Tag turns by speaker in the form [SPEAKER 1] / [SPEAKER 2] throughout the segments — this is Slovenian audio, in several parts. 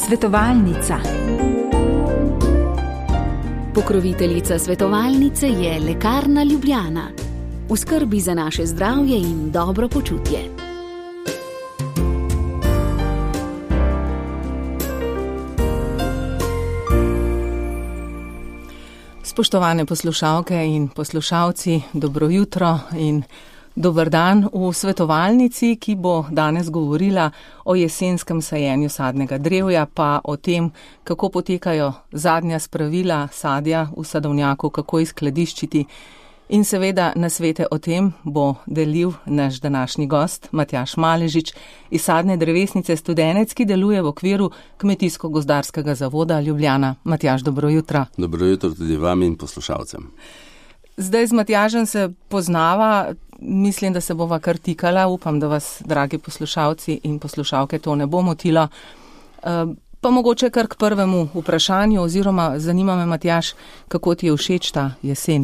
[SPEAKER 1] Svetovalnica.
[SPEAKER 2] Pokroviteljica svetovalnice je Lekarna Ljubljana. V skrbi za naše zdravje in dobro počutje.
[SPEAKER 3] Spoštovane poslušalke in poslušalci, dobro jutro in dober dan v svetovalnici, ki bo danes govorila o jesenskem sajenju sadnega drevja, pa o tem, kako potekajo zadnja spravila sadja v sadovnjaku, kako izkladiščiti. In seveda nasvete o tem bo delil naš današnji gost, Matjaž Maležič iz Sadne drevesnice Studenec, ki deluje v okviru Kmetijsko-gozdarskega zavoda Ljubljana. Matjaž, dobro jutro.
[SPEAKER 4] Dobro jutro tudi vam in poslušalcem.
[SPEAKER 3] Zdaj z Matjažem se poznava, mislim, da se bova kar tikala, upam, da vas, dragi poslušalci in poslušalke, to ne bo motilo. Pa mogoče kar k prvemu vprašanju, oziroma zanima me, Matjaž, kako ti je všeč ta jesen?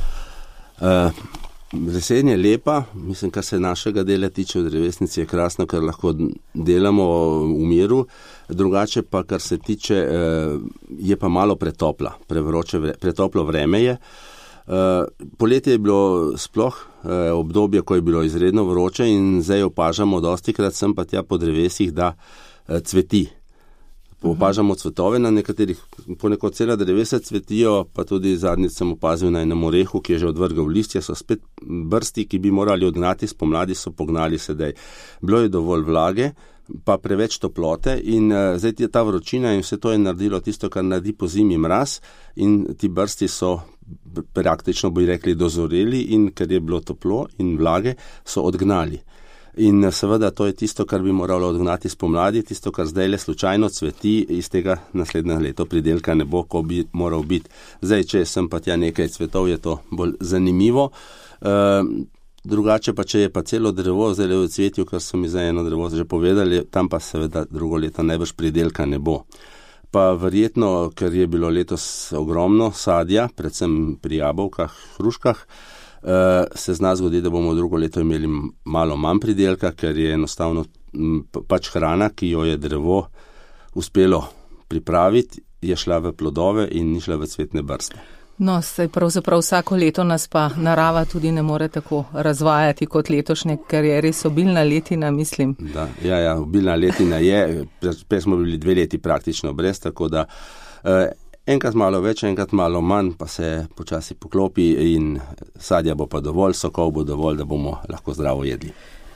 [SPEAKER 4] Jesen je lepa, mislim, kar se našega dela tiče v drevesnici, je krasno, ker lahko delamo v miru, drugače pa, kar se tiče, je pa malo pretopla, pretoplo vreme je. Poletje je bilo sploh obdobje, ko je bilo izredno vroče in zdaj opažamo dostikrat sem pa tja po drevesih, da cveti. Opažamo cvetove na nekaterih, ponekod cela drevesa cvetijo, pa tudi zadnjič sem opazil na enem orehu, ki je že odvrgal listje, so spet brsti, ki bi morali odgnati spomladi, so pognali sedaj. Bilo je dovolj vlage, pa preveč toplote in zdaj je ta vročina in vse to je naredilo tisto, kar naredi po zimi mraz in ti brsti so praktično, bi rekli, dozoreli in ker je bilo toplo in vlage, so odgnali. In seveda to je tisto, kar bi moralo odgnati spomladi, tisto, kar zdaj le slučajno cveti, iz tega naslednje leto pridelka ne bo, ko bi moral biti. Zdaj, če sem pa tja nekaj cvetov, je to bolj zanimivo. Drugače pa, če je pa celo drevo zdaj le v cvetju, kar so mi za eno drevo že povedali, tam pa seveda drugo leto najbrž pridelka ne bo. Pa verjetno, ker je bilo letos ogromno sadja, predvsem pri jabolkah, hruškah, se zna zgodi, da bomo drugo leto imeli malo manj pridelka, ker je enostavno pač hrana, ki jo je drevo uspelo pripraviti, je šla v plodove in ni šla v cvetne brste.
[SPEAKER 3] No, saj pravzaprav vsako leto nas pa narava tudi ne more tako razvajati kot letošnje, ker je res obilna letina, mislim.
[SPEAKER 4] Da, ja, obilna letina je, prej smo bili 2 leti praktično brez, tako da enkrat malo več, enkrat malo manj, pa se počasi poklopi in sadja bo pa dovolj, sokov bo dovolj, da bomo lahko zdravo jedli.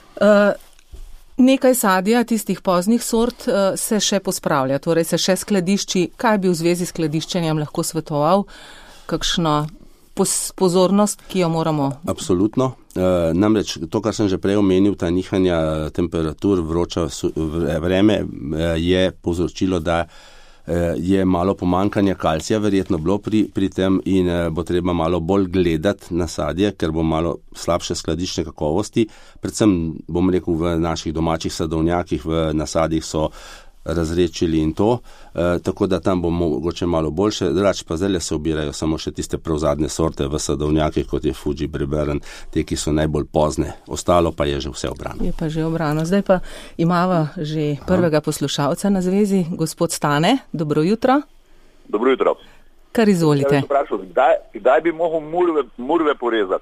[SPEAKER 3] Nekaj sadja, tistih poznih sort, se še pospravlja, torej se še skladišči. Kaj bi v zvezi s skladiščenjem lahko svetoval? Kakšno pozornost, ki jo moramo?
[SPEAKER 4] Absolutno. Namreč to, kar sem že prej omenil, ta nihanja temperatur, vroča vreme je povzročilo, da je malo pomankanja kalcija verjetno bilo pri tem in bo treba malo bolj gledati na sadje, ker bo malo slabše skladiščne kakovosti. Predvsem, bom rekel, v naših domačih sadovnjakih, v nasadih so razrečili in to, tako da tam bo mogoče malo boljše. Drugače pa zdaj se obirajo samo še tiste prevzadne sorte v sadovnjakih, kot je Fuji, Breberen, te, ki so najbolj pozne. Ostalo pa je že vse obrano.
[SPEAKER 3] Je pa že obrano. Zdaj pa imava že prvega poslušalca na zvezi, gospod Stane. Dobro jutro.
[SPEAKER 5] Dobro jutro.
[SPEAKER 3] Kar izvolite.
[SPEAKER 5] Kdaj bi mogel murve porezati?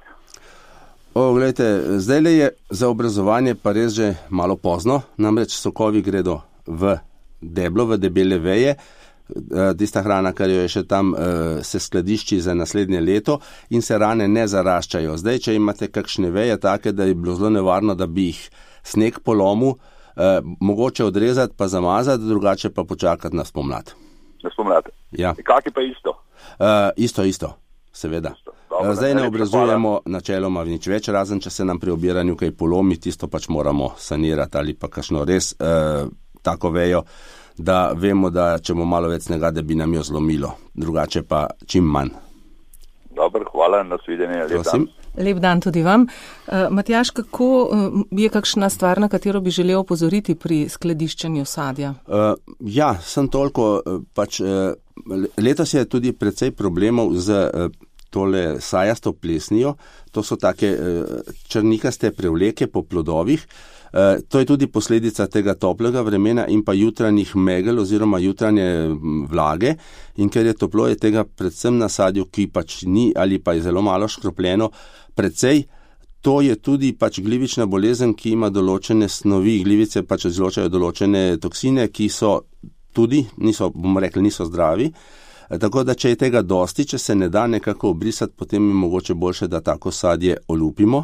[SPEAKER 4] Gledajte, zdaj le je za obrazovanje pa res že malo pozno, namreč sokovi gredo v deblo, v debele veje, tista hrana, kar jo je še tam, se skladišči za naslednje leto in se rane ne zaraščajo. Zdaj, če imate kakšne veje take, da je bilo zelo nevarno, da bi jih sneg polomil, mogoče odrezati pa zamazati, drugače pa počakati na spomlad.
[SPEAKER 5] Na spomlad?
[SPEAKER 4] Ja.
[SPEAKER 5] Kak je pa isto?
[SPEAKER 4] Isto, seveda. Zdaj ne obrazujemo načeloma nič več, razen če se nam pri obiranju kaj polomi, tisto pač moramo sanirati ali pa kakšno res tako vejo, da vemo, da če bo malo več snega, da bi nam jo zlomilo. Drugače pa čim manj.
[SPEAKER 5] Dobro, hvala, nasvidenje.
[SPEAKER 3] Lep dan tudi vam. Matjaž, kako je kakšna stvar, na katero bi želel opozoriti pri skladiščenju sadja?
[SPEAKER 4] Ja, sem toliko, pač letos je tudi precej problemov z tole sajasto plesnijo, to so take črnikaste prevleke po plodovih, To je tudi posledica tega toplega vremena in pa jutranjih megel oziroma jutranje vlage, in ker je toplo, je tega predvsem na sadju, ki pač ni ali pa je zelo malo škropljeno, precej. To je tudi pač glivična bolezen, ki ima določene snovi, glivice pač izločajo določene toksine, ki so tudi, niso zdravi. Tako da, če je tega dosti, če se ne da nekako obrisati, potem je mogoče boljše, da tako sadje olupimo,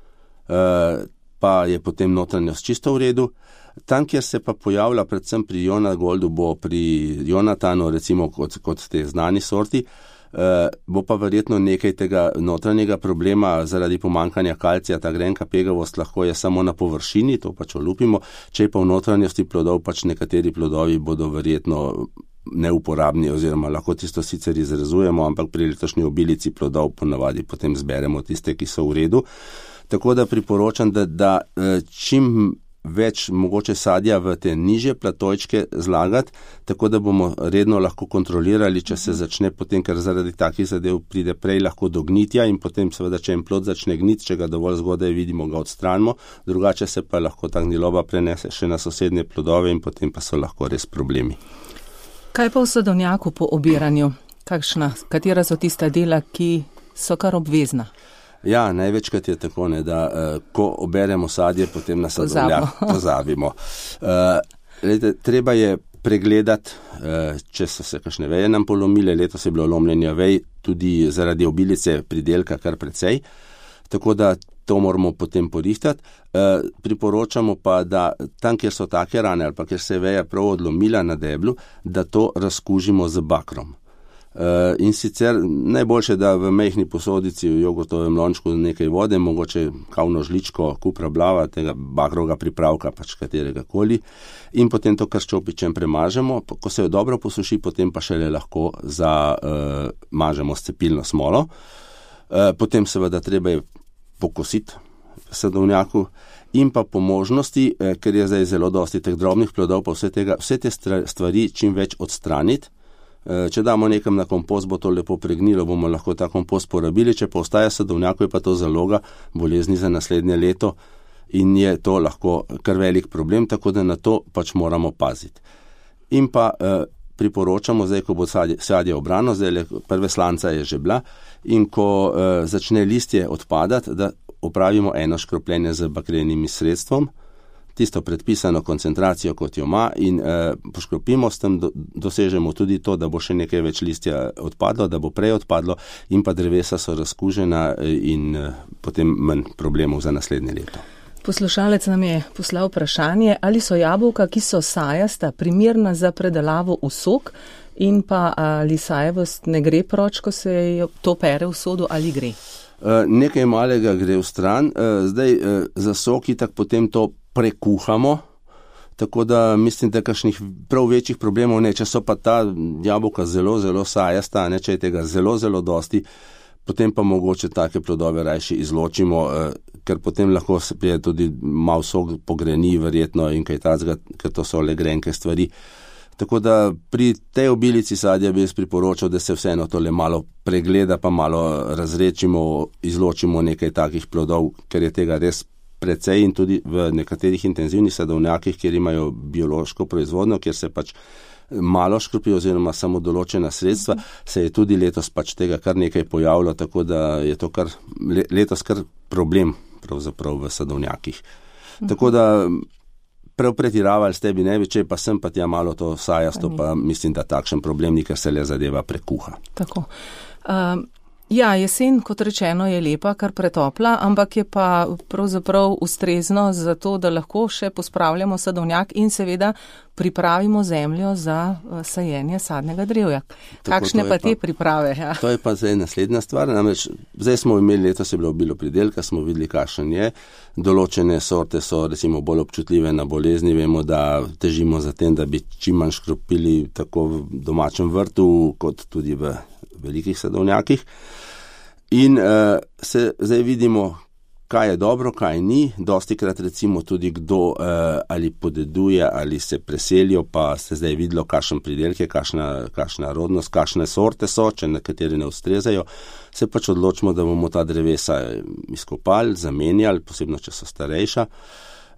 [SPEAKER 4] pa je potem notranjost čisto v redu. Tam, kjer se pa pojavlja predvsem pri Jonagoldu, bo pri Jonatanu, recimo kot te znani sorti, bo pa verjetno nekaj tega notranjega problema zaradi pomankanja kalcija, ta grenka pegavost lahko je samo na površini, to pač olupimo, če je pa v notranjosti plodov, pač nekateri plodovi bodo verjetno neuporabni oziroma lahko tisto sicer izrezujemo, ampak pri letošnji obilici plodov ponavadi potem zberemo tiste, ki so v redu. Tako da priporočam, da čim več mogoče sadja v te nižje platojčke zlagati, tako da bomo redno lahko kontrolirali, če se začne potem, ker zaradi takih zadev pride prej lahko do gnitja in potem seveda, če en plod začne gniti, če ga dovolj zgodaj vidimo, ga odstranimo, drugače se pa lahko ta gniloba prenese še na sosednje plodove in potem pa so lahko res problemi.
[SPEAKER 3] Kaj pa v sadovnjaku po obiranju? Katera so tista dela, ki so kar obvezna?
[SPEAKER 4] Ja, največkrat je tako, da ko oberemo sadje, potem na sadovnjak pozabimo. Treba je pregledati, če so se kakšne veje nam polomile, letos je bilo lomljenja vej, tudi zaradi obilice pridelka kar precej, tako da to moramo potem porihtati. Priporočamo pa, da tam, kjer so take rane ali pa kjer se je veja prav odlomila na deblu, da to razkužimo z bakrom. In sicer najboljše, da v majhni posodici v jogurtovem lončku nekaj vode, mogoče kavno žličko kupra blava, tega bakrovega pripravka, pač katerega koli, in potem to kar s čopičem premažemo. Ko se jo dobro posuši, potem pa šele lahko mažemo s cepilno smolo. Potem seveda treba je pokositi v sadovnjaku in pa po možnosti, ker je zdaj zelo dosti teh drobnih plodov, pa vse te stvari čim več odstraniti. Če damo nekam na kompost, bo to lepo pregnilo, bomo lahko ta kompost porabili, če pa ostaja sadovnjaku, je pa to zaloga bolezni za naslednje leto in je to lahko kar velik problem, tako da na to pač moramo paziti. In pa priporočamo, zdaj, ko bo sadje obrano, zdaj prve slanca je že bila, in ko začne listje odpadati, da opravimo eno škropljenje z bakrenim sredstvom, tisto predpisano koncentracijo, kot jo ima, in poškropimo, s tem dosežemo tudi to, da bo še nekaj več listja odpadlo, da bo prej odpadlo in pa drevesa so razkužena in potem manj problemov za naslednje leto.
[SPEAKER 3] Poslušalec nam je poslal vprašanje, ali so jabolka, ki so sajasta, primerna za predelavo v sok in pa ali sajavost ne gre proč, ko se to pere v sodu, ali gre?
[SPEAKER 4] Nekaj malega gre v stran, zdaj za sok itak potem to prekuhamo, tako da mislim, da kakšnih prav večjih problemov ne, če so pa ta jabolka zelo, zelo sajasta, ne, če je tega zelo, zelo dosti, potem pa mogoče take plodove rajši izločimo, ker potem lahko se prije tudi malo sok pogreni verjetno in kaj tacga, ker to so le grenke stvari. Tako da pri tej obilici sadja bi jaz priporočal, da se vseeno tole malo pregleda, pa malo razrečimo, izločimo nekaj takih plodov, ker je tega res precej in tudi v nekaterih intenzivnih sadovnjakih, kjer imajo biološko proizvodnjo, kjer se pač malo škropi oziroma samo določena sredstva, se je tudi letos pač tega kar nekaj pojavilo, tako da je to letos kar problem pravzaprav v sadovnjakih. Tako da prav pretiravali ste bi ne bi, če pa sem pa tja malo to sajasto, pa mislim, da takšen problem ni, ker se le zadeva prekuha.
[SPEAKER 3] Tako. Ja, jesen, kot rečeno, je lepa, kar pretopla, ampak je pa pravzaprav ustrezno za to, da lahko še pospravljamo sadovnjak in seveda pripravimo zemljo za sajenje sadnega drevja. Kakšne pa te priprave? Ja.
[SPEAKER 4] To je pa zdaj naslednja stvar. Namreč, zdaj smo imeli, letos je bilo obilo pridelka, smo videli, kakšen je. Določene sorte so recimo bolj občutljive na bolezni. Vemo, da težimo za tem, da bi čim manj škropili tako v domačem vrtu, kot tudi v velikih sadovnjakih. In se zdaj vidimo, kaj je dobro, kaj ni. Dostikrat recimo tudi kdo ali podeduje, ali se preselijo, pa se zdaj videlo, kakšen pridelk je, kakšna rodnost, kakšne sorte so, če nekateri ne ustrezajo, se pač odločimo, da bomo ta drevesa izkopali, zamenjali, posebno, če so starejša.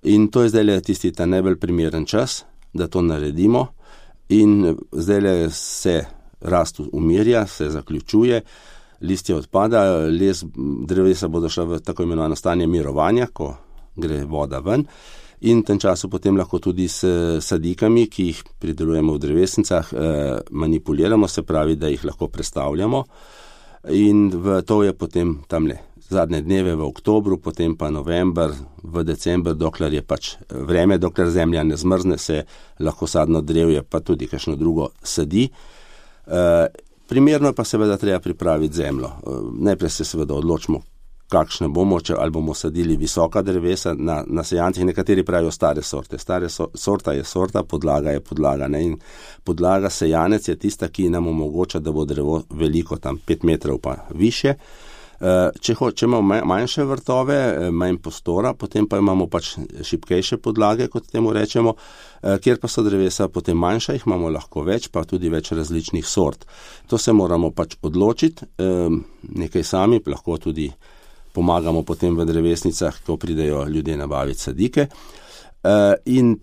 [SPEAKER 4] In to je zdaj tisti ta najbolj primeren čas, da to naredimo. In zdaj se rast umirja, se zaključuje, listje odpada, drevesa bodo šla v tako imenovano stanje mirovanja, ko gre voda ven. In v tem času potem lahko tudi s sadikami, ki jih pridelujemo v drevesnicah, manipuliramo, se pravi, da jih lahko prestavljamo. In to je potem tamle zadnje dneve v oktobru, potem pa november, v december, dokler je pač vreme, dokler zemlja ne zmrzne, se lahko sadno drevje pa tudi kakšno drugo sadi. Primerno pa seveda treba pripraviti zemljo. Najprej se seveda odločimo, kakšne bomo, ali bomo sadili visoka drevesa na sejancih. Nekateri pravijo stare sorte. Sorta je sorta, podlaga je podlaga. Ne? In podlaga sejanec je tista, ki nam omogoča, da bo drevo veliko, tam 5 metrov pa više. Če imamo manjše vrtove, manj prostora, potem pa imamo pač šibkejše podlage, kot temu rečemo, kjer pa so drevesa potem manjša, jih imamo lahko več, pa tudi več različnih sort. To se moramo pač odločiti, nekaj sami, lahko tudi pomagamo potem v drevesnicah, ko pridejo ljudje nabaviti sadike. In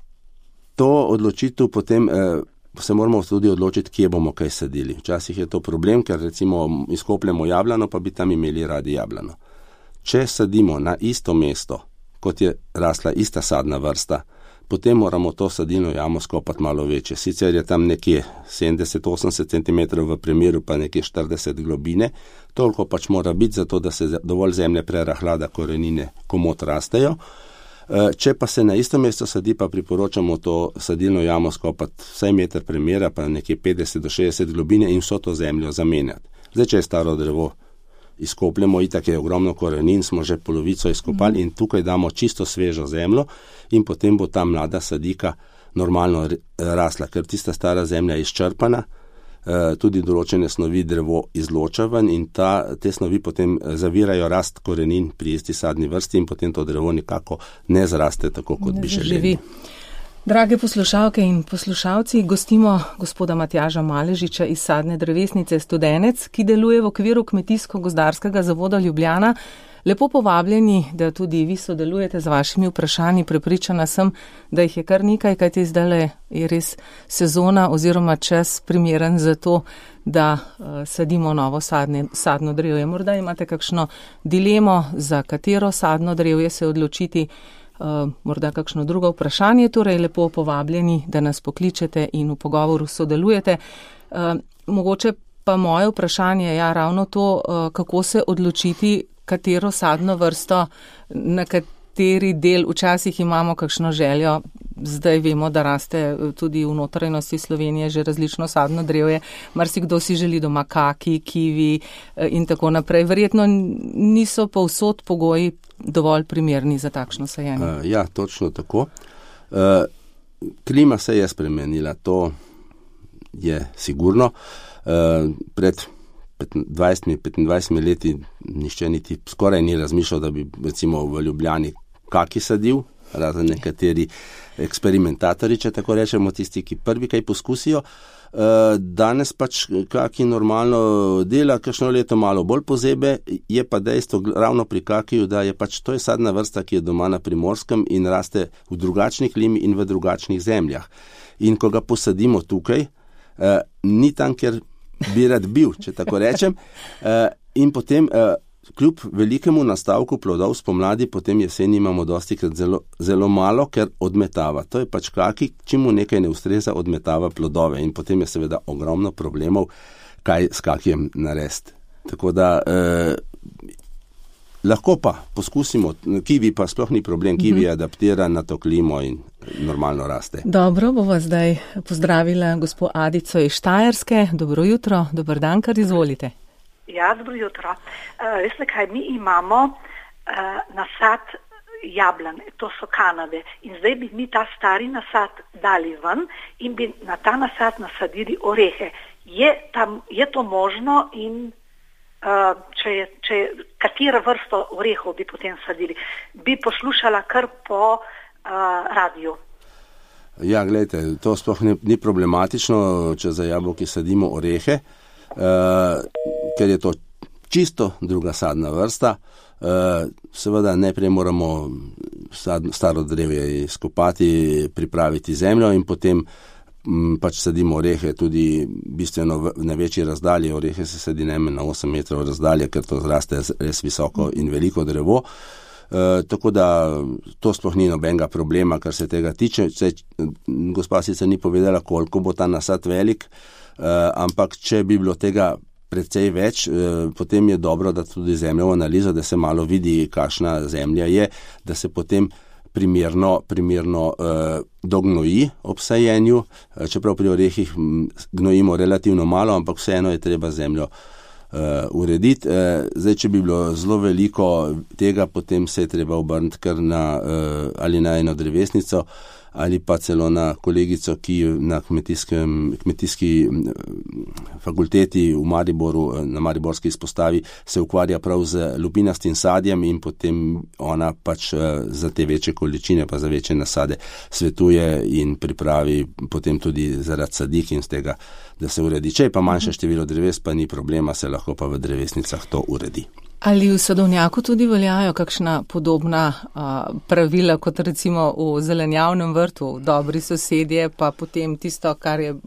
[SPEAKER 4] to odločitev potem se moramo tudi odločiti, kje bomo kaj sadili. Včasih je to problem, ker recimo izkopljemo jablano, pa bi tam imeli radi jablano. Če sadimo na isto mesto, kot je rasla ista sadna vrsta, potem moramo to sadilno jamo skopati malo večje. Sicer je tam nekje 70-80 cm v premeru, pa nekje 40 globine, toliko pač mora biti zato, da se dovolj zemlje prerahla, da korenine komot rastejo. Če pa se na isto mesto sadi, pa priporočamo to sadilno jamo skopati vsaj meter premera, pa nekje 50-60 globine in vso to zemljo zamenjati. Zdaj, če je staro drevo izkopljemo, itak je ogromno korenin, smo že polovico izkopali in tukaj damo čisto svežo zemljo in potem bo ta mlada sadika normalno rasla, ker tista stara zemlja je izčrpana, tudi določene snovi drevo izloča ven in te snovi potem zavirajo rast korenin pri isti sadni vrsti in potem to drevo nikako ne zraste tako, kot bi želeli.
[SPEAKER 3] Drage poslušalke in poslušalci, gostimo gospoda Matjaža Maležiča iz Sadne drevesnice Studenec, ki deluje v okviru Kmetijsko-gozdarskega zavoda Ljubljana. Lepo povabljeni, da tudi vi sodelujete z vašimi vprašanji. Prepričana sem, da jih je kar nekaj, kajti zdaj je res sezona oziroma čas primeren za to, da sadimo novo sadno drevje. Morda imate kakšno dilemo, za katero sadno drevje se odločiti, morda kakšno drugo vprašanje, torej lepo povabljeni, da nas pokličete in v pogovoru sodelujete. Mogoče pa moje vprašanje je ravno to, kako se odločiti, katero sadno vrsto, na kateri del. Včasih imamo kakšno željo, zdaj vemo, da raste tudi v notranjosti Slovenije že različno sadno drevje, marsikdo si želi doma kaki, kivi in tako naprej. Verjetno niso povsod pogoji dovolj primerni za takšno sajenje.
[SPEAKER 4] Ja, točno tako. Klima se je spremenila, to je sigurno. Pred 20-25 leti nišče niti skoraj ni razmišljal, da bi recimo v Ljubljani kaki sadil, razen nekateri eksperimentatorji, če tako rečemo, tisti, ki prvi kaj poskusijo. Danes pač kaki normalno dela, kakšno leto malo bolj pozebe, je pa dejstvo ravno pri kakiju, da je pač to je sadna vrsta, ki je doma na Primorskem in raste v drugačni klimi in v drugačnih zemljah. In ko ga posadimo tukaj, ni tam, kjer bi rad bil, če tako rečem, in potem kljub velikemu nastavku plodov spomladi, potem jeseni imamo dostikrat zelo malo, ker odmetava. To je pač kaki, čim mu nekaj ne ustreza, odmetava plodove in potem je seveda ogromno problemov, kaj s kakijem narediti. Tako da lahko pa poskusimo, kivi pa sploh ni problem, kivi adaptira na to klimo in normalno raste.
[SPEAKER 3] Dobro, bova zdaj pozdravila gospo Adico iz Štajerske. Dobro jutro, dober dan, kar izvolite.
[SPEAKER 1] Ja, dobro jutro. Veste kaj, mi imamo nasad jablan, to so Kanade. In zdaj bi mi ta stari nasad dali ven in bi na ta nasad nasadili orehe. Je to možno in katero vrsto orehov bi potem sadili? Bi poslušala kar po radiju.
[SPEAKER 4] Ja, gledajte, to sploh ni problematično, če za jabolki sadimo orehe, ker je to čisto druga sadna vrsta. Seveda najprej moramo staro drevje izkopati, pripraviti zemljo in potem pač sadimo orehe tudi bistveno na večji razdalji. Orehe se sadi najmanj na 8 metrov razdalje, ker to zraste res visoko in veliko drevo. Tako da to sploh ni nobenega problema, kar se tega tiče. Gospa sicer ni povedala, koliko bo ta nasad velik, ampak če bi bilo tega precej več, potem je dobro, da tudi zemljo analizo, da se malo vidi, kakšna zemlja je, da se potem primerno dognoji ob sajenju, čeprav pri orehih gnojimo relativno malo, ampak vseeno je treba zemljo urediti. Zdaj, če bi bilo zelo veliko tega, potem se je treba obrniti kar ali na eno drevesnico, ali pa celo na kolegico, ki na kmetijski fakulteti v Mariboru, na mariborski izpostavi, se ukvarja prav z lupinastim sadjem in potem ona pač za te večje količine, pa za večje nasade svetuje in pripravi potem tudi zaradi sadik in z tega, da se uredi. Če je pa manjše število dreves, pa ni problema, se lahko pa v drevesnicah to uredi.
[SPEAKER 3] Ali v sadovnjaku tudi veljajo kakšna podobna pravila, kot recimo v zelenjavnem vrtu, dobri sosedje, pa potem tisto, kar je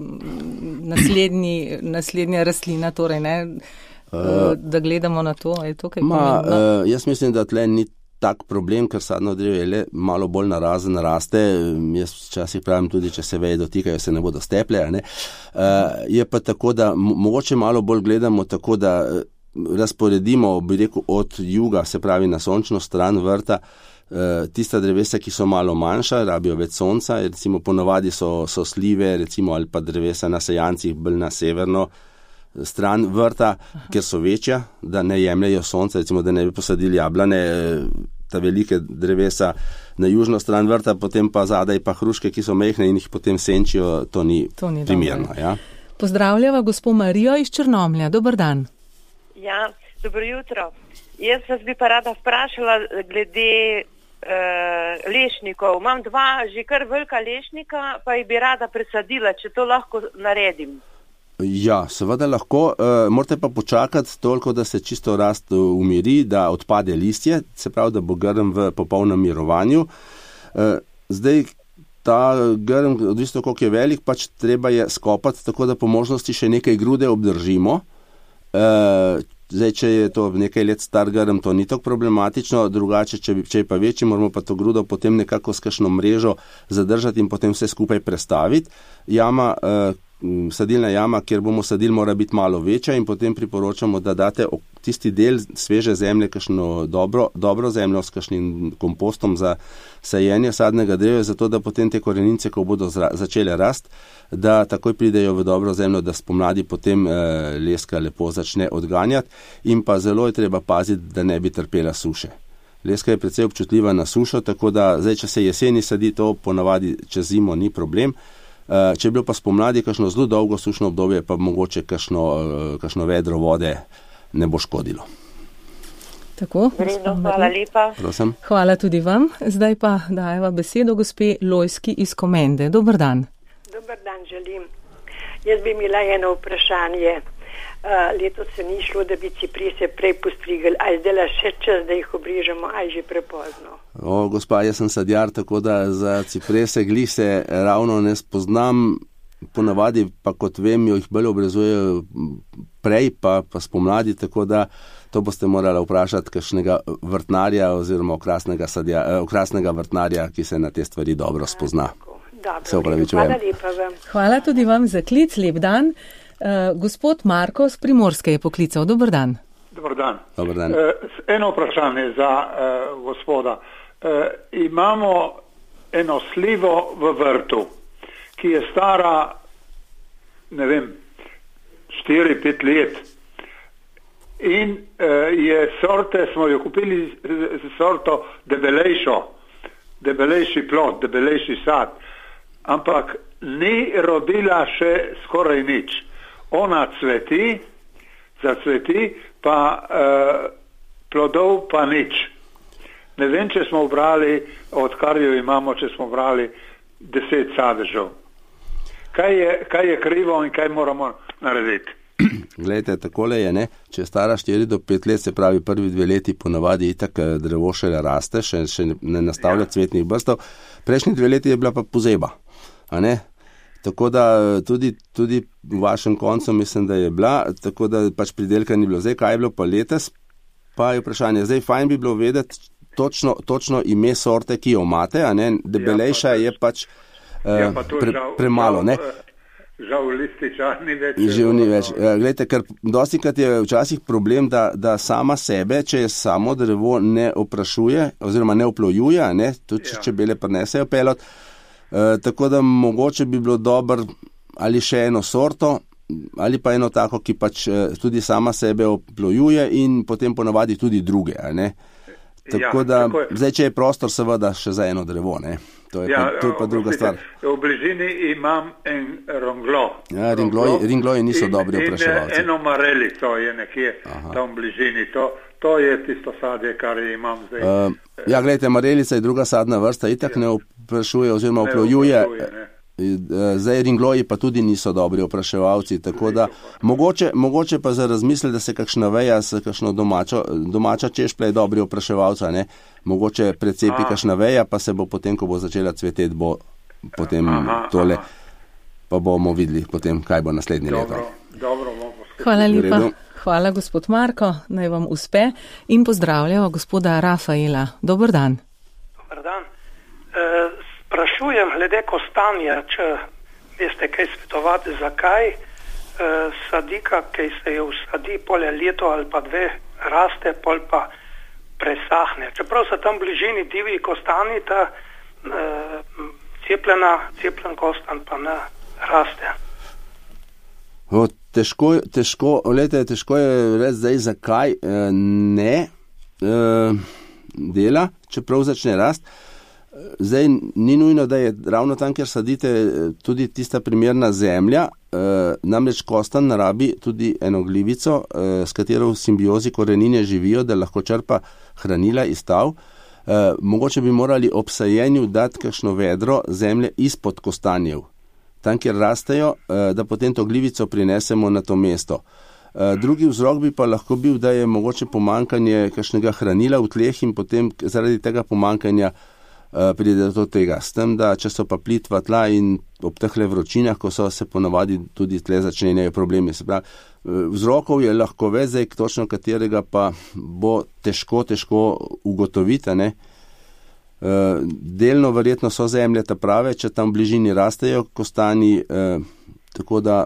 [SPEAKER 3] naslednja rastlina, torej ne, da gledamo na to, je to kaj pomembno?
[SPEAKER 4] Jaz mislim, da tle ni tak problem, ker sadno drevje le malo bolj narazen raste. Jaz včasih pravim tudi, če se veje dotikajo, se ne bodo steple. Ne? Je pa tako, da mogoče malo bolj gledamo tako, da razporedimo, bi rekel, od juga, se pravi na sončno stran vrta, tista drevesa, ki so malo manjša, rabijo več sonca, recimo ponavadi so slive, recimo, ali pa drevesa na sejancih bolj na severno stran vrta, ker so večja, da ne jemljajo sonca, recimo, da ne bi posadili jablane, ta velike drevesa na južno stran vrta, potem pa zadaj pa hruške, ki so mehne in jih potem senčijo, to ni primerno. Ja?
[SPEAKER 3] Pozdravljava gospo Marijo iz Črnomlja. Dober dan.
[SPEAKER 6] Ja, dobro jutro. Jaz vas bi pa rada vprašala glede lešnikov. Imam 2 že kar velika lešnika, pa jih bi rada presadila, če to lahko naredim.
[SPEAKER 4] Ja, seveda lahko. Morate pa počakati toliko, da se čisto rast umiri, da odpade listje, se pravi, da bo grm v popolnem mirovanju. Zdaj, ta grm, odvisno koliko je velik, pač treba je skopati, tako da po možnosti še nekaj grude obdržimo. Zdaj, če je to nekaj let star grm, to ni tako problematično, drugače, če je pa večji, moramo pa to grudo potem nekako s kakšno mrežo zadržati in potem vse skupaj prestaviti. Sadilna jama, kjer bomo sadili, mora biti malo večja in potem priporočamo, da date tisti del sveže zemlje, kakšno dobro zemljo s kakšnim kompostom za sajenje sadnega drevja, zato da potem te korenice, ko bodo začele rast, da takoj pridejo v dobro zemljo, da spomladi potem leska lepo začne odganjati in pa zelo je treba paziti, da ne bi trpela suše. Leska je precej občutljiva na sušo, tako da zdaj, če se jeseni sadi, to ponavadi čez zimo ni problem. Če je bilo pa spomladi kakšno zelo dolgo sušno obdobje, pa mogoče kakšno vedro vode ne bo škodilo.
[SPEAKER 3] Tako,
[SPEAKER 6] hvala lepa.
[SPEAKER 4] Prosim.
[SPEAKER 3] Hvala tudi vam. Zdaj pa dajeva besedo gospe Lojski iz Komende. Dober dan.
[SPEAKER 7] Dober dan želim. Jaz bi imela eno vprašanje. Letos se ni šlo, da bi ciprese prej postrigali. A je zdaj še čas, da jih obrižemo, a je že prepozno?
[SPEAKER 4] Gospa, jaz sem sadjar, tako da za ciprese glih se ravno ne spoznam. Ponavadi pa, kot vem, jih bolj obrezujejo prej, pa spomladi, tako da to boste morali vprašati kakšnega vrtnarja oziroma okrasnega vrtnarja, ki se na te stvari dobro spozna. Se opravičujem.
[SPEAKER 7] Hvala lepa vam.
[SPEAKER 3] Hvala tudi vam za klic, lep dan. Gospod Marko z Primorske je poklical. Dober dan.
[SPEAKER 8] Dober dan.
[SPEAKER 4] Dober dan.
[SPEAKER 8] Eno vprašanje za gospoda. Imamo eno slivo v vrtu, ki je stara, ne vem, 4-5 let. In smo jo kupili sorto debelejši plod, debelejši sad. Ampak ni rodila še skoraj nič. Ona zacveti, pa plodov pa nič. Ne vem, če smo brali, odkar jo imamo, če smo brali 10 sadežev. Kaj je krivo in kaj moramo narediti?
[SPEAKER 4] Glejte, takole je, ne, če je stara 4 do 5 let, se pravi prvi 2 leti ponavadi itak drevo šele raste, še ne nastavlja cvetnih brstov. Prejšnji 2 leti je bila pa pozeba, a ne? Tako da tudi v vašem koncu mislim, da je bila, tako da pač pridelka ni bilo. Zdaj, kaj je bilo pa letos, pa je vprašanje. Zdaj, fajn bi bilo vedeti točno ime sorte, ki jo imate, a ne? Debelejša je pač premalo, ne?
[SPEAKER 8] Žal lističa ni več.
[SPEAKER 4] Glejte, ker dostikrat je včasih problem, da sama sebe, če je samo drevo ne oprašuje, oziroma ne oplojuje, ne? Tudi če čebele prinesejo pelot. Tako da mogoče bi bilo dobro ali še eno sorto, ali pa eno tako, ki pač tudi sama sebe oplojuje in potem ponavadi tudi druge, ne? Tako da, zdaj, če je prostor, seveda še za eno drevo, ne? To je pa druga stvar.
[SPEAKER 8] V bližini imam en ringlo.
[SPEAKER 4] Ja, ringloji niso dobri opraševalci.
[SPEAKER 8] In eno marelico je nekje tam v bližini. To je tisto sadje, kar imam zdaj.
[SPEAKER 4] Ja, gledajte, marelica je druga sadna vrsta, itak ne oprašuje oziroma oplojuje. Zdaj ringloji pa tudi niso dobri opraševalci, tako da mogoče pa za razmisle, da se kakšna veja s kakšno domača češplja je dobri opraševalca, ne? Mogoče precepi kakšna veja, pa se bo potem, ko bo začela cveteti, bo potem tole, pa bomo videli potem, kaj bo naslednje leto.
[SPEAKER 8] Dobro, bomo skrbeli.
[SPEAKER 3] Hvala lepa. Hvala, gospod Marko, naj vam uspe in pozdravljamo gospoda Rafaela. Dober dan.
[SPEAKER 9] Dober dan. Sprašujem glede kostanja, če veste kaj svetovati, zakaj sadika, ki se jo usadi polje leto ali pa 2 raste, pol pa presahne. Čeprav so tam v bližini divji kostani, ta cepljen kostan pa ne raste.
[SPEAKER 4] Težko je reči zdaj, zakaj ne dela, čeprav začne rast. Zdaj ni nujno, da je ravno tam, kjer sadite, tudi tista primerna zemlja, namreč kostan narabi tudi eno glivico, s katero v simbiozi korenine živijo, da lahko črpa hranila iz tal. Mogoče bi morali ob sajenju dati kakšno vedro zemlje izpod kostanjev, tam, kjer rastejo, da potem to glivico prinesemo na to mesto. Drugi vzrok bi pa lahko bil, da je mogoče pomankanje kakšnega hranila v tleh in potem zaradi tega pomankanja pride do tega. S tem, da če so pa plitva tla in ob tehle vročinah, ko so se ponavadi tudi tle začnejo problemi. Se pravi, vzrokov je lahko več, zdaj točno katerega pa bo težko ugotoviti, ne? Delno verjetno so zemlje ta prave, če tam v bližini rastejo kostani, tako da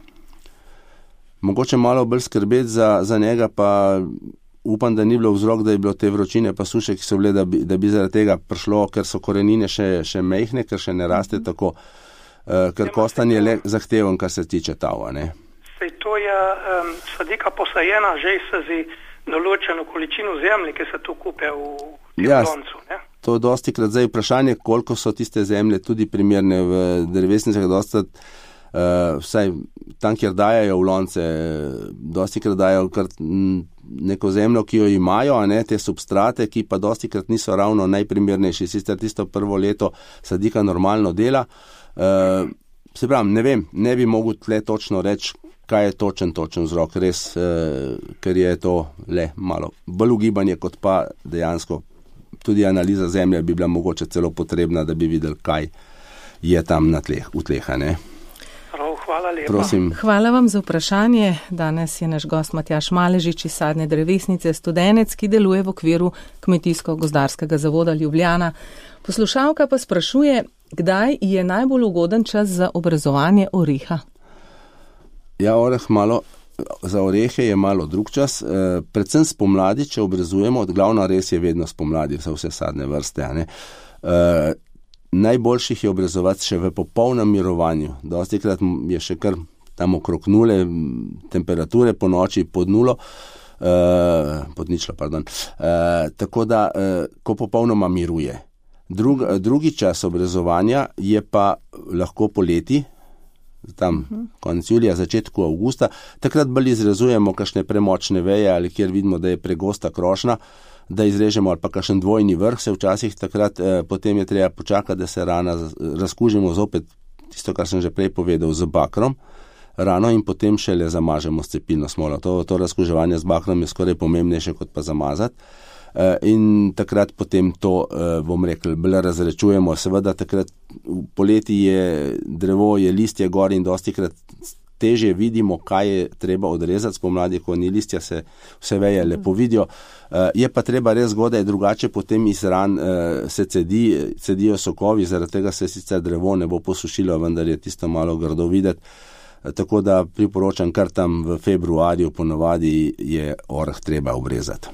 [SPEAKER 4] mogoče malo bolj skrbeti za njega, pa upam, da ni bilo vzrok, da je bilo te vročine pa suše, ki so bile, da bi zaradi tega prišlo, ker so korenine še mehne, ker še ne raste tako, ker kostan je le zahteven, kar se tiče tava, ne.
[SPEAKER 9] Sej to je sadika posajena že z določeno količino zemlje, ki se tu kupe v loncu, ne.
[SPEAKER 4] To je dosti krat zdaj vprašanje, koliko so tiste zemlje tudi primerne v drevesnicah, dosti vsaj tam, kjer dajajo v lonce, dosti krat dajo kar neko zemljo, ki jo imajo, a ne, te substrate, ki pa dosti krat niso ravno najprimernejši, sicer tisto prvo leto sadika normalno dela. Se pravim, ne vem, ne bi mogel tle točno reči, kaj je točen vzrok, res, ker je to le malo bolj ugibanje, kot pa dejansko tudi analiza zemlje bi bila mogoče celo potrebna, da bi videli, kaj je tam v tleh, ne.
[SPEAKER 9] Hvala lepa.
[SPEAKER 4] Prosim.
[SPEAKER 3] Hvala vam za vprašanje. Danes je naš gost Matjaž Maležič iz Sadne drevesnice Studenec, ki deluje v okviru Kmetijsko-gozdarskega zavoda Ljubljana. Poslušalka pa sprašuje, kdaj je najbolj ugoden čas za obrezovanje oreha?
[SPEAKER 4] Ja, za orehe je malo drug čas, predvsem spomladi, če obrezujemo, glavno res je vedno spomladi za vse sadne vrste, a ne. Najboljših je obrezovati še v popolnem mirovanju. Dostikrat je še kar tam okrog nule temperature po noči pod nulo, pod ničlo, pardon. Tako da, ko popolnoma miruje. Drugi čas obrezovanja je pa lahko poleti, tam konec julija, začetku avgusta. Takrat bolj izrezujemo kakšne premočne veje ali kjer vidimo, da je pregosta krošnja, da izrežemo ali pa kakšen dvojni vrh, se včasih takrat potem je treba počakati, da se rana razkužimo zopet, tisto, kar sem že prej povedal, z bakrom, rano in potem šele zamažemo s cepilno smolo. To razkuževanje z bakrom je skoraj pomembnejše kot pa zamazati. In takrat potem to, bom rekel, bolj razrečujemo. Seveda takrat poleti je drevo, je listje gor in dostikrat težje vidimo, kaj je treba odrezati. Spomladi, ko ni listja, se vse veje lepo vidijo. Je pa treba res zgodaj, drugače potem iz ran se cedijo sokovi, zaradi tega se sicer drevo ne bo posušilo, vendar je tisto malo grdo videti. Tako da priporočam, kar tam v februarju ponovadi je orh treba obrezati.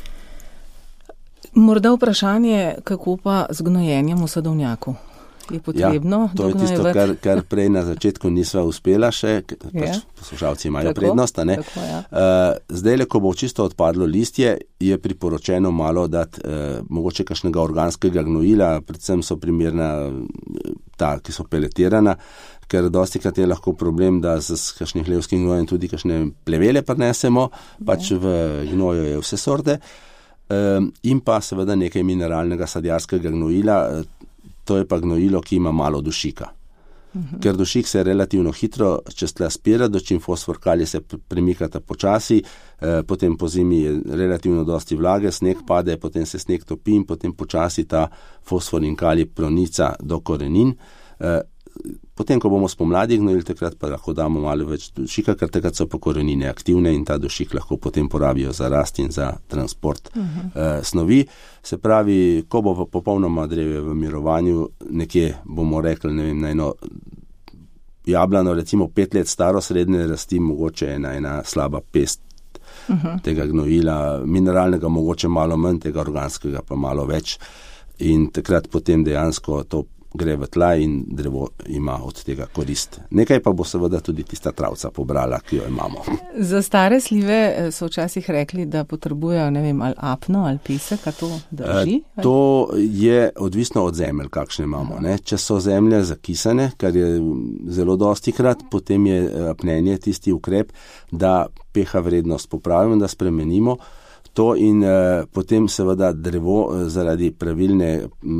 [SPEAKER 3] Morda vprašanje, kako pa z gnojenjem v sadovnjaku? Je potrebno?
[SPEAKER 4] Ja, to je tisto, kar prej na začetku nisva uspela še, pač poslušalci imajo prednost. Tako, ja. Zdaj, ko bo čisto odpadlo listje, je priporočeno malo dati mogoče kakšnega organskega gnojila, predvsem so primerna ta, ki so peletirana, ker dostikrat je lahko problem, da z kakšnih hlevskim gnojem tudi kakšne plevele prinesemo, pač v gnoju je vse sorte. In pa seveda nekaj mineralnega sadjarskega gnojila, to je pa gnojilo, ki ima malo dušika. Ker dušik se relativno hitro čez tla spira, dočim fosfor kalij se premikata počasi, potem po zimi je relativno dosti vlage, sneg pade, potem se sneg topi in potem počasi ta fosfor in kalij pronica do korenin. Potem, ko bomo spomladi gnojili, takrat pa lahko damo malo več dušika, ker takrat so pa korenine aktivne in ta dušik lahko potem porabijo za rast in za transport snovi. Se pravi, ko bo popolnoma drevje v mirovanju, nekje bomo rekli, ne vem, na eno jablano, recimo 5 let staro, srednje rasti, mogoče ena slaba pest tega gnojila, mineralnega mogoče malo manj, tega organskega pa malo več. In takrat potem dejansko to gre v tla in drevo ima od tega korist. Nekaj pa bo seveda tudi tista travca pobrala, ki jo imamo.
[SPEAKER 3] Za stare slive so včasih rekli, da potrebujejo, ne vem, ali apno ali pesek, a to drži?
[SPEAKER 4] To je odvisno od zemelj, kakšne imamo. Ne? Če so zemlje zakisane, kar je zelo dostikrat, potem je apnenje tisti ukrep, da pH vrednost popravimo, da spremenimo to in potem seveda drevo zaradi pravilne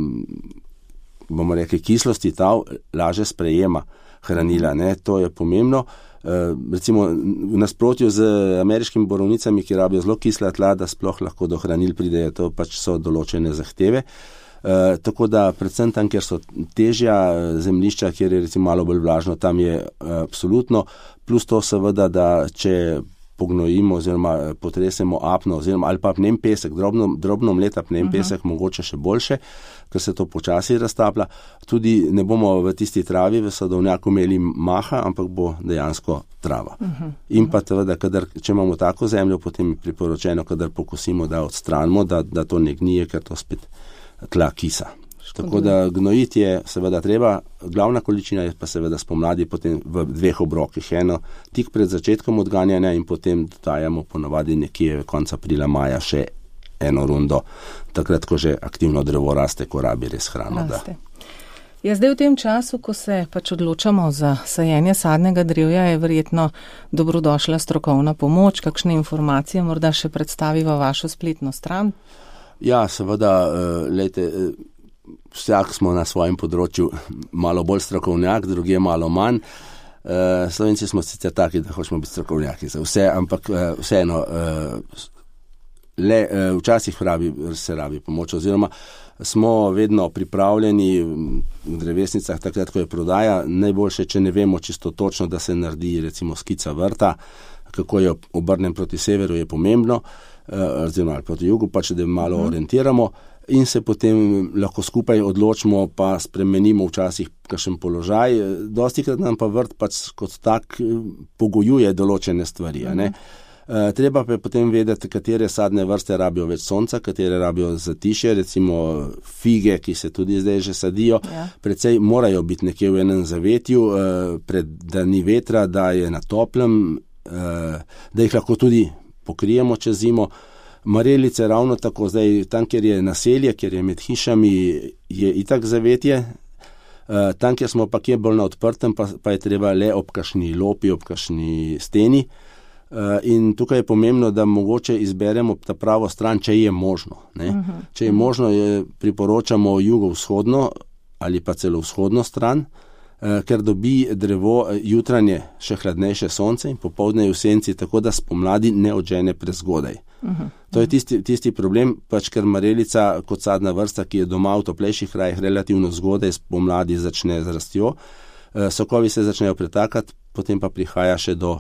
[SPEAKER 4] bomo rekli, kislosti tav laže sprejema hranila. Ne? To je pomembno. Recimo v nasprotju z ameriškimi borovnicami, ki rabijo zelo kisla tla, da sploh lahko do hranil pridejo, to pač so določene zahteve. Tako da predvsem tam, kjer so težja zemljišča, kjer je recimo malo bolj vlažno, tam je absolutno. Plus to seveda, da če pognojimo oziroma potresemo apno oziroma ali pa pnem pesek, drobno mleta pnem pesek, mogoče še boljše, ker se to počasi raztaplja. Tudi ne bomo v tisti travi v sadovnjaku imeli maha, ampak bo dejansko trava. In pa seveda, če imamo tako zemljo, potem je priporočeno, kadar pokosimo, da odstranimo, da to ne gnije, ker to spet tla kisa. Tako da gnojiti je seveda treba, glavna količina je pa seveda spomladi potem v 2 obrokih. Eno tik pred začetkom odganjanja in potem dodajamo ponovadi nekje konca aprila, maja še eno rundo, takrat, ko že aktivno drevo raste, ko rabi res hrano.
[SPEAKER 3] Ja, zdaj v tem času, ko se pač odločamo za sajenje sadnega drevja, je verjetno dobrodošla strokovna pomoč, kakšne informacije morda še predstaviva vašo spletno stran?
[SPEAKER 4] Ja, seveda, lejte, vsak smo na svojem področju malo bolj strokovnjak, druge malo manj. Slovenci smo sicer taki, da hočemo biti strokovnjaki za vse, ampak vseeno, včasih se rabi pomoč, oziroma smo vedno pripravljeni v drevesnicah, takrat, ko je prodaja, najboljše, če ne vemo čisto točno, da se naredi recimo skica vrta, kako jo obrnem proti severu, je pomembno, oziroma proti jugu, pa če da malo orientiramo, in se potem lahko skupaj odločimo, pa spremenimo včasih kakšen položaj. Dostikrat nam pa vrt pač kot tak pogojuje določene stvari. Treba pa potem vedeti, katere sadne vrste rabijo več sonca, katere rabijo zatišje, recimo fige, ki se tudi zdaj že sadijo, precej morajo biti nekje v enem zavetju, da ni vetra, da je na toplem, da jih lahko tudi pokrijemo čez zimo. Marelice ravno tako, zdaj tam, kjer je naselje, kjer je med hišami, je itak zavetje, tam, kjer smo pa kje bolj na odprtem, pa je treba le ob kakšni lopi, ob kakšni steni. In tukaj je pomembno, da mogoče izberemo ta pravo stran, če je možno. Če je možno, priporočamo jugovzhodno ali pa celo vzhodno stran, ker dobi drevo jutranje še hladnejše sonce in popoldne je v senci, tako da spomladi ne odžene prezgodaj. To je tisti problem, pač ker marelica kot sadna vrsta, ki je doma v toplejših krajih relativno zgodaj spomladi začne z rastjo, sokovi se začnejo pretakati, potem pa prihaja še do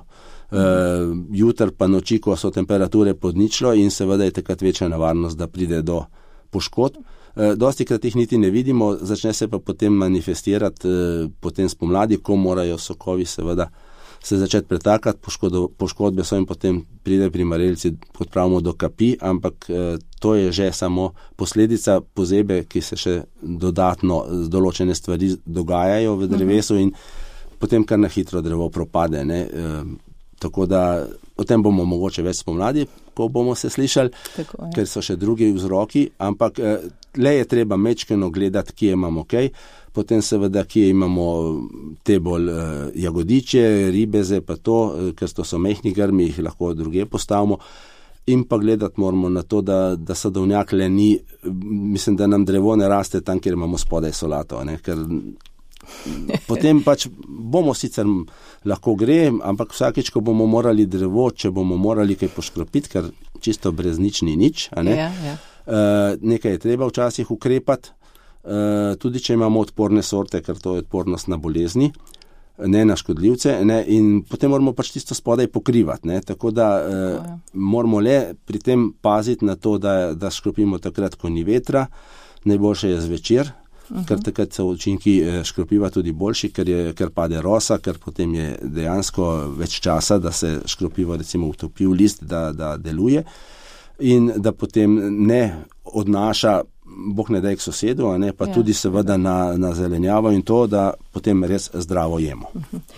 [SPEAKER 4] jutr pa noči, ko so temperature pod ničlo in seveda je takrat večja nevarnost, da pride do poškodb. Dostikrat jih niti ne vidimo, začne se pa potem manifestirati potem spomladi, ko morajo sokovi seveda se začeti pretakati, poškodbe so in potem pride pri marelici, kot pravimo, do kapi, ampak to je že samo posledica pozebe, ki se še dodatno določene stvari dogajajo v drevesu in potem kar na hitro drevo propade, ne. Tako da o tem bomo mogoče več spomladi, ko bomo se slišali, ker so še drugi vzroki, ampak le je treba mečkeno gledati, kje imamo kaj, potem seveda, kje imamo te bolj jagodiče, ribeze, pa to, ker to so mehni grmi, jih lahko druge postavimo in pa gledati moramo na to, da sadovnjak le ni, mislim, da nam drevo ne raste tam, kjer imamo spodaj solato, ne, ker potem pač bomo sicer lahko gre, ampak vsakič, ko bomo morali drevo, če bomo morali kaj poškropiti, ker čisto brez nič ni nič, a ne? Nekaj je treba včasih ukrepati, tudi če imamo odporne sorte, ker to je odpornost na bolezni, ne na škodljivce, ne? In potem moramo pač tisto spodaj pokrivati, ne? Tako da moramo le pri tem paziti na to, da škropimo takrat, ko ni vetra, najboljše je zvečer, ker takrat so učinki škropiva tudi boljši, ker pade rosa, ker potem je dejansko več časa, da se škropivo recimo utopi v list, da deluje in da potem ne odnaša, Bog ne daj k sosedu, a ne, pa tudi seveda na zelenjavo in to, da potem res zdravo jemo.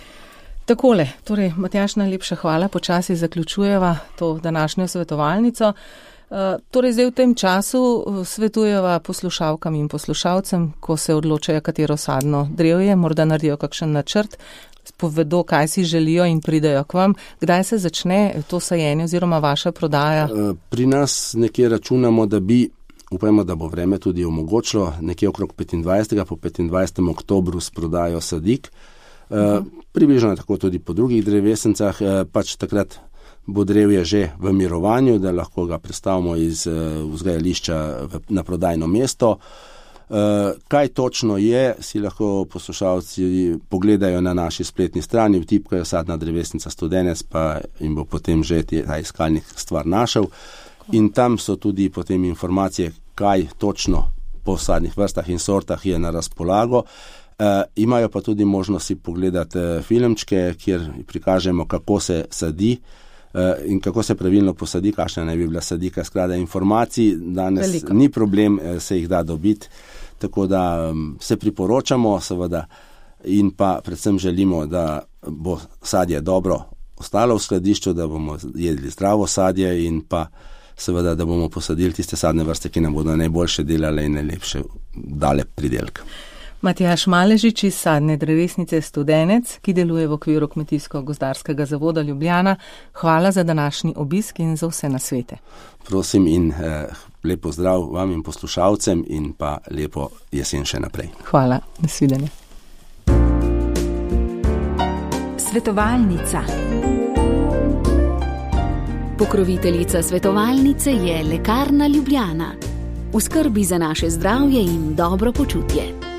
[SPEAKER 3] Takole, torej Matjaž, najlepša hvala, počasi zaključujeva to današnjo svetovalnico. Torej zdaj v tem času svetujeva poslušalkam in poslušalcem, ko se odločajo, katero sadno drevje, morda naredijo kakšen načrt, povedo, kaj si želijo in pridejo k vam. Kdaj se začne to sajenje oziroma vaša prodaja?
[SPEAKER 4] Pri nas nekje računamo, da upajmo, da bo vreme tudi omogočilo, nekje okrog 25. po 25. oktobru s prodajo sadik. Približno tako tudi po drugih drevesnicah, pač takrat bo drevje že v mirovanju, da lahko ga prestavimo iz vzgajališča na prodajno mesto. Kaj točno je, si lahko poslušalci pogledajo na naši spletni strani, vtipkajo sadna drevesnica Studenec, pa jim bo potem že ta iskalnik stvar našel. In tam so tudi potem informacije, kaj točno po sadnih vrstah in sortah je na razpolago. Imajo pa tudi možnost si pogledati filmčke, kjer prikažemo, kako se sadi in kako se pravilno posadi, kakšna naj bi bila sadika. Sklada informacij danes veliko. Ni problem, se jih da dobiti, tako da se priporočamo seveda in pa predvsem želimo, da bo sadje dobro ostalo v skladišču, da bomo jedli zdravo sadje in pa seveda, da bomo posadili tiste sadne vrste, ki nam bodo najboljše delale in najlepše dale pridelka.
[SPEAKER 3] Matjaž Maležič iz sadne drevesnice Studenec, ki deluje v okviru Kmetijsko-gozdarskega zavoda Ljubljana. Hvala za današnji obisk in za vse nasvete.
[SPEAKER 4] Prosim in lepo zdrav vam in poslušalcem in pa lepo jesen še naprej.
[SPEAKER 3] Hvala, nasvidenje.
[SPEAKER 2] Svetovalnica. Pokroviteljica svetovalnice je Lekarna Ljubljana. V skrbi za naše zdravje in dobro počutje.